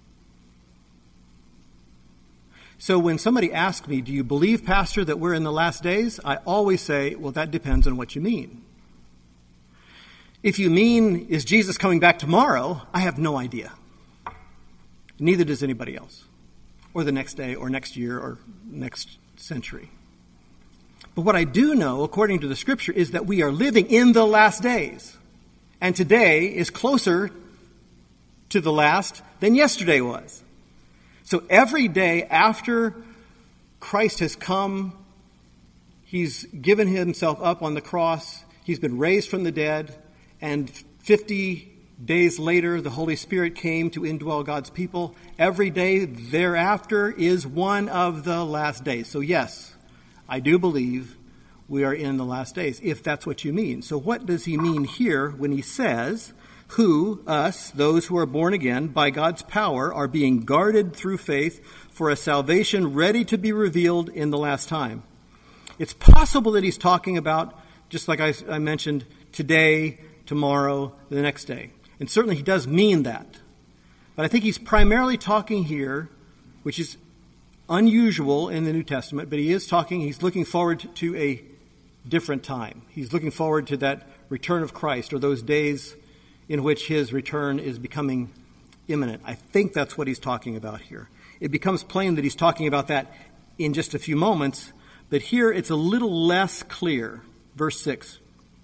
So when somebody asks me, do you believe, Pastor, that we're in the last days? I always say, well, that depends on what you mean. If you mean, is Jesus coming back tomorrow? I have no idea. Neither does anybody else. Or the next day, or next year, or next century. But what I do know, according to the Scripture, is that we are living in the last days. And today is closer to the last than yesterday was. So every day after Christ has come, he's given himself up on the cross, he's been raised from the dead, and fifty days later the Holy Spirit came to indwell God's people. Every day thereafter is one of the last days. So yes, I do believe we are in the last days, if that's what you mean. So what does he mean here when he says, who, us, those who are born again, by God's power, are being guarded through faith for a salvation ready to be revealed in the last time? It's possible that he's talking about, just like I, I mentioned, today, tomorrow, the next day. And certainly he does mean that. But I think he's primarily talking here, which is unusual in the New Testament, but he is talking, he's looking forward to a different time. He's looking forward to that return of Christ, or those days in which his return is becoming imminent. I think that's what he's talking about here. It becomes plain that he's talking about that in just a few moments, but here it's a little less clear. Verse six,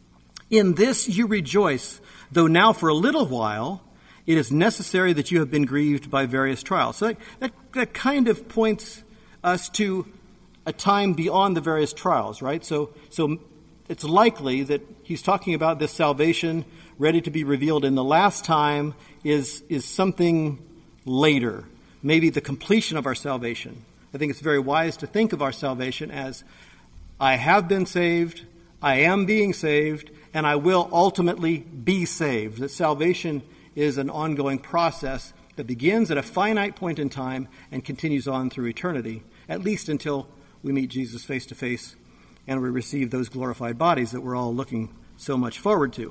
In this you rejoice, though now for a little while it is necessary that you have been grieved by various trials. So that, that, that kind of points us to a time beyond the various trials, right? So, so it's likely that he's talking about this salvation ready to be revealed in the last time is, is something later, maybe the completion of our salvation. I think it's very wise to think of our salvation as, I have been saved, I am being saved, and I will ultimately be saved. That salvation is an ongoing process that begins at a finite point in time and continues on through eternity, at least until we meet Jesus face to face and we receive those glorified bodies that we're all looking so much forward to.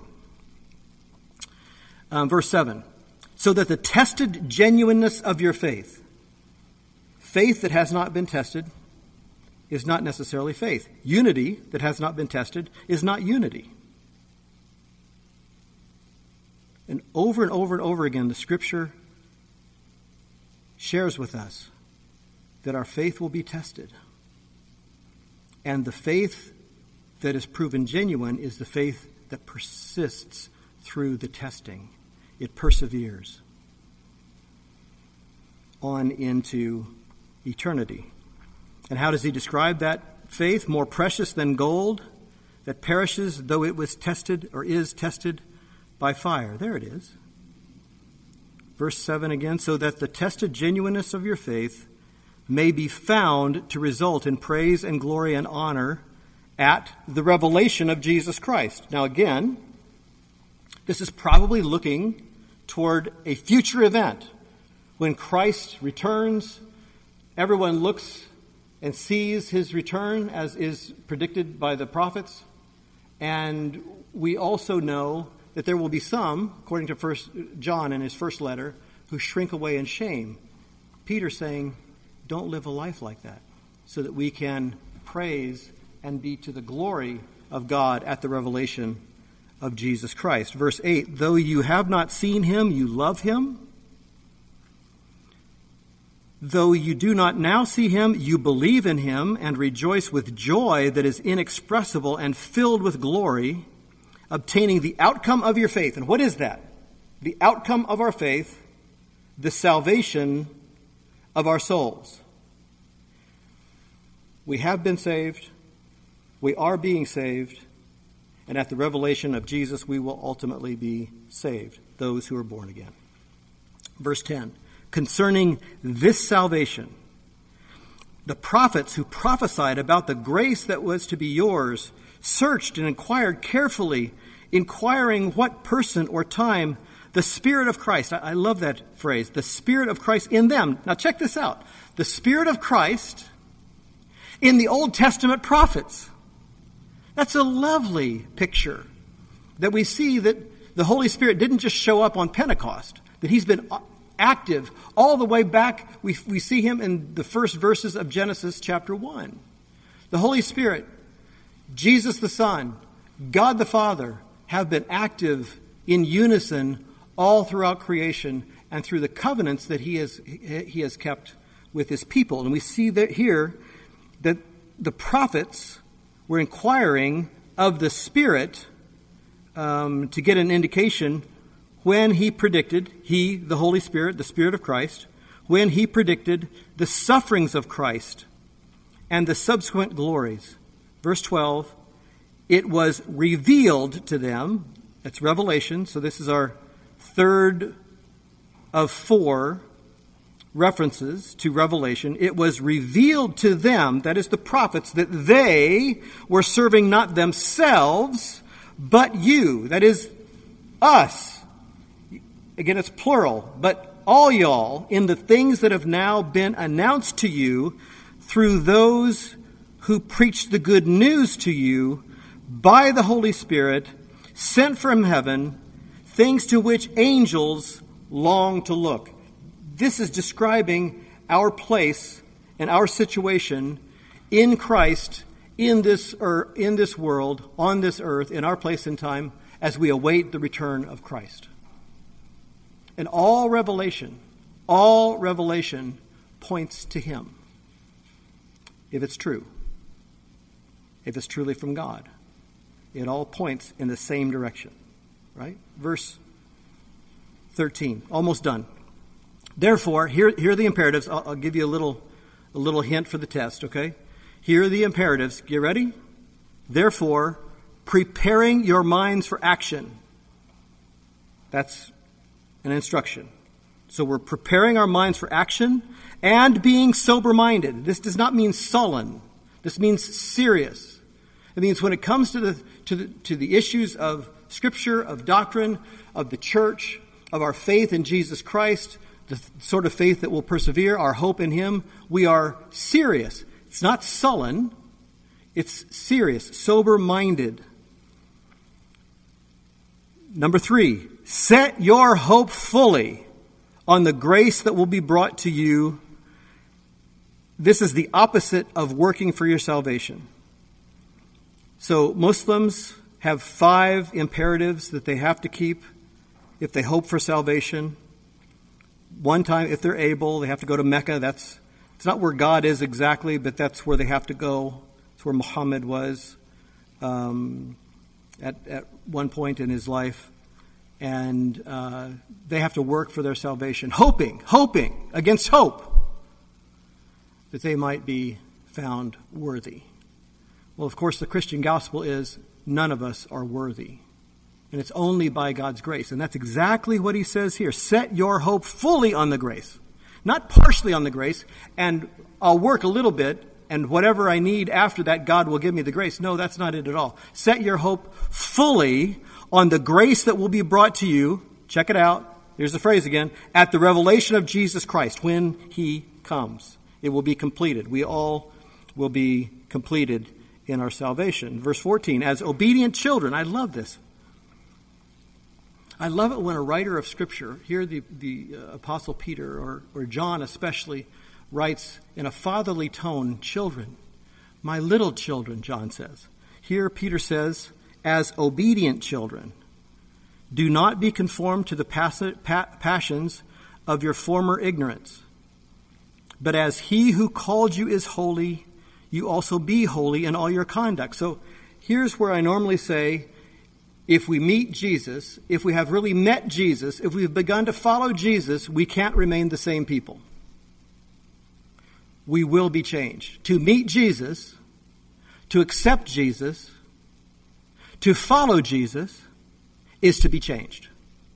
Um, verse seven, so that the tested genuineness of your faith, faith that has not been tested is not necessarily faith. Unity that has not been tested is not unity. And over and over and over again, the Scripture shares with us that our faith will be tested. And the faith that is proven genuine is the faith that persists through the testing. It perseveres on into eternity. And how does he describe that faith? More precious than gold that perishes though it was tested or is tested by fire. There it is. Verse seven again, so that the tested genuineness of your faith may be found to result in praise and glory and honor at the revelation of Jesus Christ. Now again, this is probably looking toward a future event. When Christ returns, everyone looks and sees his return as is predicted by the prophets. And we also know that there will be some, according to First John in his first letter, who shrink away in shame. Peter saying, don't live a life like that, so that we can praise and be to the glory of God at the revelation of Jesus Christ. Verse eight, though you have not seen him, you love him. Though you do not now see him, you believe in him and rejoice with joy that is inexpressible and filled with glory, obtaining the outcome of your faith. And what is that? The outcome of our faith, the salvation of our souls. We have been saved. We are being saved. And at the revelation of Jesus, we will ultimately be saved, those who are born again. Verse ten, concerning this salvation, the prophets who prophesied about the grace that was to be yours searched and inquired carefully, inquiring what person or time the Spirit of Christ, I, I love that phrase, the Spirit of Christ in them. Now check this out. The Spirit of Christ in the Old Testament prophets. That's a lovely picture that we see that the Holy Spirit didn't just show up on Pentecost, that he's been active all the way back. We, we see him in the first verses of Genesis chapter one. The Holy Spirit, Jesus the Son, God the Father have been active in unison all throughout creation and through the covenants that he has, he has kept with his people. And we see that here that the prophets were inquiring of the Spirit um, to get an indication when he predicted, he, the Holy Spirit, the Spirit of Christ, when he predicted the sufferings of Christ and the subsequent glories. Verse twelve, it was revealed to them, that's Revelation, so this is our third of four references to Revelation. It was revealed to them, that is the prophets, that they were serving not themselves, but you, that is us. Again, it's plural, but all y'all, in the things that have now been announced to you through those who preach the good news to you by the Holy Spirit, sent from heaven, things to which angels long to look. This is describing our place and our situation in Christ, in this er, in this world, on this earth, in our place in time, as we await the return of Christ. And all revelation, all revelation points to him, if it's true, if it's truly from God. It all points in the same direction, right? Verse thirteen, almost done. Therefore, here, here are the imperatives. I'll, I'll give you a little, a little hint for the test, okay? Here are the imperatives. Get ready? Therefore, preparing your minds for action. That's an instruction. So we're preparing our minds for action and being sober-minded. This does not mean sullen. This means serious. It means when it comes to the to the to the issues of Scripture, of doctrine, of the church, of our faith in Jesus Christ, the sort of faith that will persevere, our hope in Him, we are serious. It's not sullen. It's serious, sober-minded. Number three, set your hope fully on the grace that will be brought to you. This is the opposite of working for your salvation. So Muslims have five imperatives that they have to keep if they hope for salvation. One time, if they're able, they have to go to Mecca. That's it's not where God is exactly, but that's where they have to go. It's where Muhammad was um, at, at one point in his life. And uh, they have to work for their salvation, hoping, hoping against hope that they might be found worthy. Well, of course, the Christian gospel is none of us are worthy. And it's only by God's grace. And that's exactly what he says here. Set your hope fully on the grace. Not partially on the grace, and I'll work a little bit, and whatever I need after that, God will give me the grace. No, that's not it at all. Set your hope fully on the grace that will be brought to you. Check it out. Here's the phrase again. At the revelation of Jesus Christ, when he comes. It will be completed. We all will be completed in our salvation. Verse fourteen, as obedient children. I love this. I love it when a writer of Scripture, here the, the uh, Apostle Peter, or, or John especially, writes in a fatherly tone, children, my little children, John says. Here Peter says, as obedient children, do not be conformed to the pass- pa- passions of your former ignorance. But as he who called you is holy, you also be holy in all your conduct. So here's where I normally say, if we meet Jesus, if we have really met Jesus, if we've begun to follow Jesus, we can't remain the same people. We will be changed. To meet Jesus, to accept Jesus, to follow Jesus, is to be changed.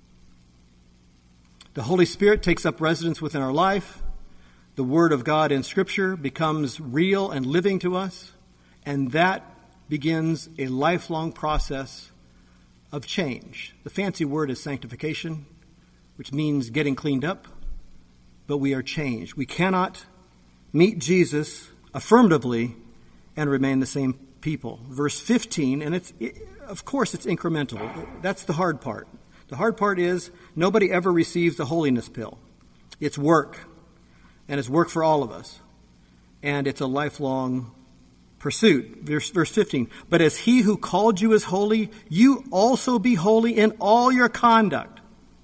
The Holy Spirit takes up residence within our life. The Word of God in Scripture becomes real and living to us, and that begins a lifelong process of change. The fancy word is sanctification, which means getting cleaned up, but we are changed. We cannot meet Jesus affirmatively and remain the same people. Verse fifteen, and it's it, of course it's incremental. That's the hard part. The hard part is nobody ever receives the holiness pill. It's work, and it's work for all of us, and it's a lifelong pursuit. Verse, verse fifteen, but as he who called you is holy, you also be holy in all your conduct.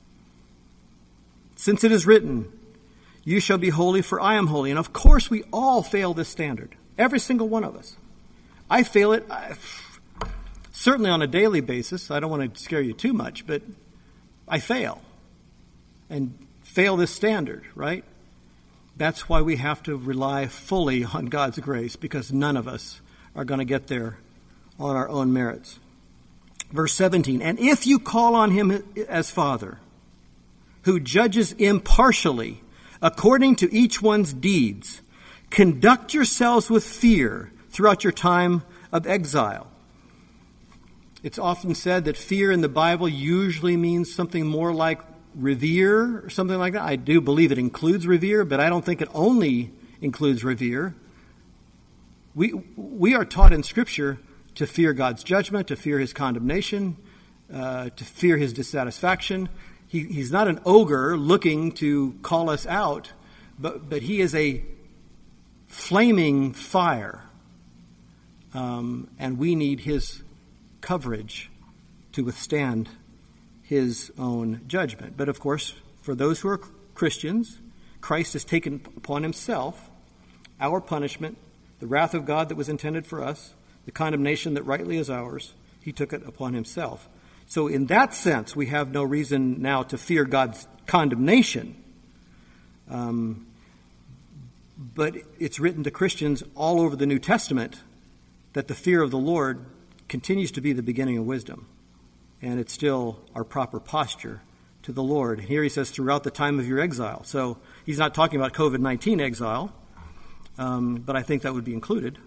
Since it is written, you shall be holy, for I am holy. And of course we all fail this standard. Every single one of us. I fail it I, certainly on a daily basis. I don't want to scare you too much, but I fail. And fail this standard, right? That's why we have to rely fully on God's grace, because none of us are going to get there on our own merits. Verse seventeen, and if you call on him as Father, who judges impartially according to each one's deeds, conduct yourselves with fear throughout your time of exile. It's often said that fear in the Bible usually means something more like revere or something like that. I do believe it includes revere, but I don't think it only includes revere. We we are taught in Scripture to fear God's judgment, to fear his condemnation, uh, to fear his dissatisfaction. He, he's not an ogre looking to call us out, but, but he is a flaming fire. Um, and we need his coverage to withstand his own judgment. But of course, for those who are Christians, Christ has taken upon himself our punishment, the wrath of God that was intended for us, the condemnation that rightly is ours. He took it upon himself. So in that sense, we have no reason now to fear God's condemnation. Um, but it's written to Christians all over the New Testament that the fear of the Lord continues to be the beginning of wisdom. And it's still our proper posture to the Lord. Here he says, throughout the time of your exile. So he's not talking about covid nineteen exile, um, but I think that would be included.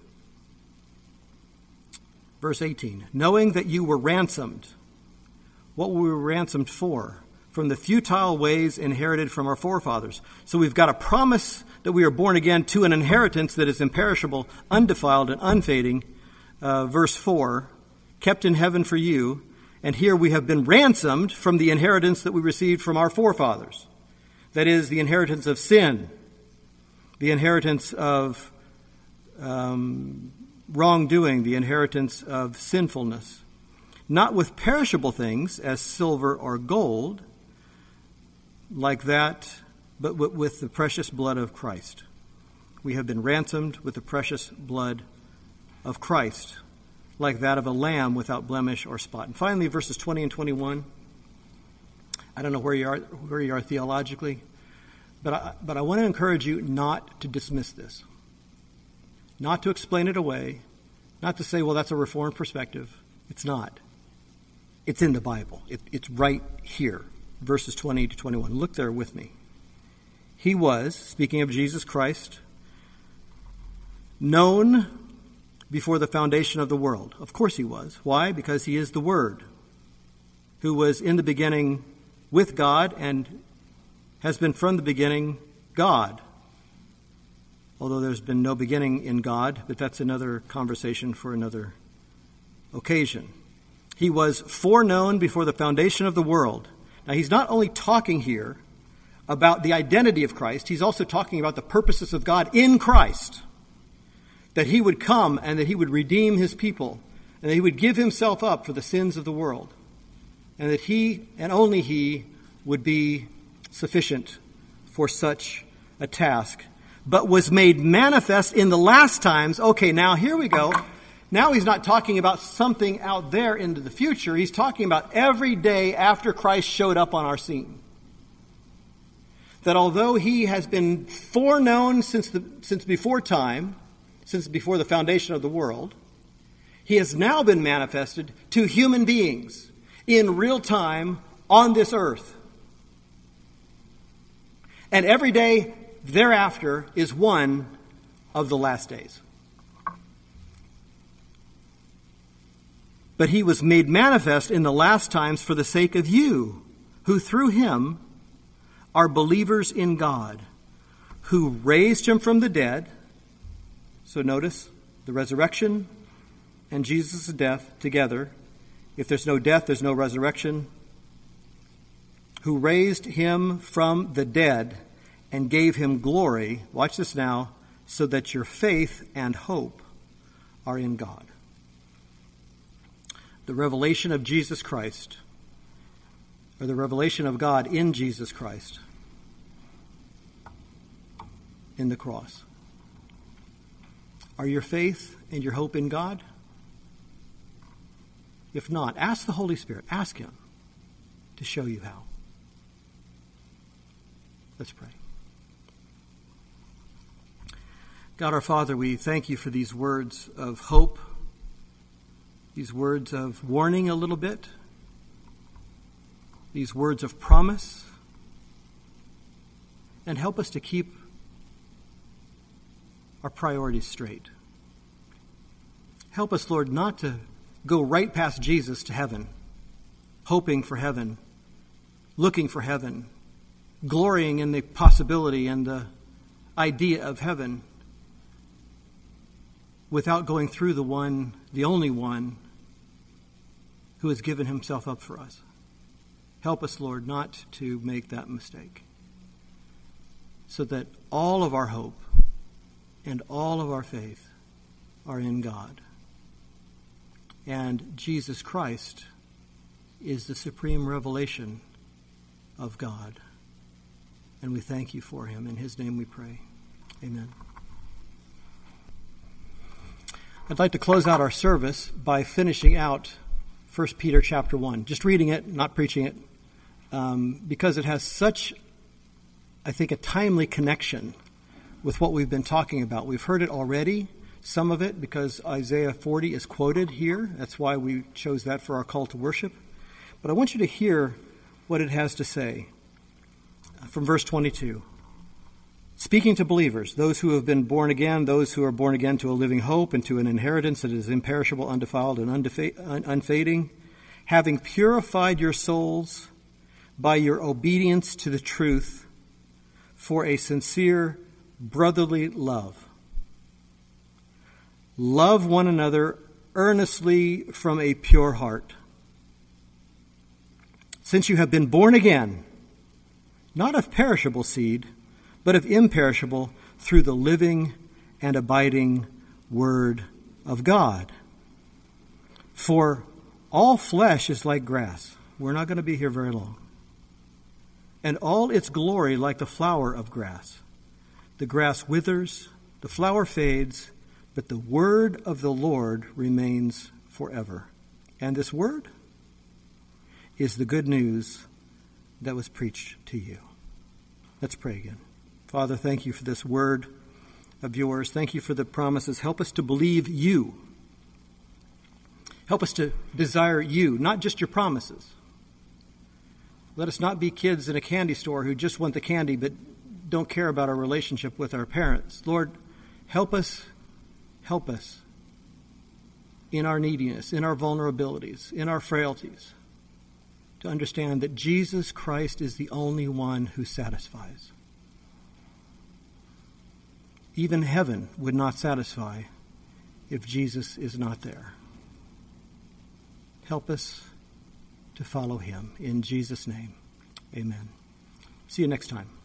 Verse eighteen, knowing that you were ransomed. What were we ransomed for? From the futile ways inherited from our forefathers. So we've got a promise that we are born again to an inheritance that is imperishable, undefiled, and unfading. Uh, verse four, kept in heaven for you. And here we have been ransomed from the inheritance that we received from our forefathers. That is, the inheritance of sin, the inheritance of um, wrongdoing, the inheritance of sinfulness. Not with perishable things as silver or gold, like that, but with the precious blood of Christ. We have been ransomed with the precious blood of Christ, like that of a lamb without blemish or spot. And finally, verses twenty and twenty-one. I don't know where you are, where you are theologically, but I, but I want to encourage you not to dismiss this, not to explain it away, not to say, well, that's a Reformed perspective. It's not. It's in the Bible. It, it's right here, verses twenty to twenty-one. Look there with me. He was, speaking of Jesus Christ, known before the foundation of the world. Of course he was. Why? Because he is the Word, who was in the beginning with God and has been from the beginning God. Although there's been no beginning in God, but that's another conversation for another occasion. He was foreknown before the foundation of the world. Now, he's not only talking here about the identity of Christ, he's also talking about the purposes of God in Christ. That he would come and that he would redeem his people, and that he would give himself up for the sins of the world, and that he and only he would be sufficient for such a task, but was made manifest in the last times. Okay, now here we go. Now he's not talking about something out there into the future. He's talking about every day after Christ showed up on our scene. That although he has been foreknown since the, since before time, since before the foundation of the world, he has now been manifested to human beings in real time on this earth. And every day thereafter is one of the last days. But he was made manifest in the last times for the sake of you, who through him are believers in God, who raised him from the dead. So notice the resurrection and Jesus' death together. If there's no death, there's no resurrection. Who raised him from the dead and gave him glory, watch this now, so that your faith and hope are in God. The revelation of Jesus Christ, or the revelation of God in Jesus Christ, in the cross. Are your faith and your hope in God? If not, ask the Holy Spirit. Ask him to show you how. Let's pray. God our Father, we thank you for these words of hope, these words of warning a little bit, these words of promise, and help us to keep our priorities straight. Help us, Lord, not to go right past Jesus to heaven, hoping for heaven, looking for heaven, glorying in the possibility and the idea of heaven, without going through the one, the only one, who has given himself up for us. Help us, Lord, not to make that mistake, so that all of our hope and all of our faith are in God. And Jesus Christ is the supreme revelation of God. And we thank you for him. In his name we pray. Amen. I'd like to close out our service by finishing out First Peter chapter one. Just reading it, not preaching it, um, because it has such, I think, a timely connection with what we've been talking about. We've heard it already, some of it, because Isaiah forty is quoted here. That's why we chose that for our call to worship. But I want you to hear what it has to say from verse twenty-two. Speaking to believers, those who have been born again, those who are born again to a living hope and to an inheritance that is imperishable, undefiled, and undefa- unfading, having purified your souls by your obedience to the truth for a sincere brotherly love. Love one another earnestly from a pure heart. Since you have been born again, not of perishable seed, but of imperishable, through the living and abiding Word of God. For all flesh is like grass. We're not going to be here very long. And all its glory like the flower of grass. The grass withers, the flower fades, but the word of the Lord remains forever. And this word is the good news that was preached to you. Let's pray again. Father, thank you for this word of yours. Thank you for the promises. Help us to believe you. Help us to desire you, not just your promises. Let us not be kids in a candy store who just want the candy but don't care about our relationship with our parents. Lord, help us, help us in our neediness, in our vulnerabilities, in our frailties, to understand that Jesus Christ is the only one who satisfies. Even heaven would not satisfy if Jesus is not there. Help us to follow him. In Jesus' name, amen. See you next time.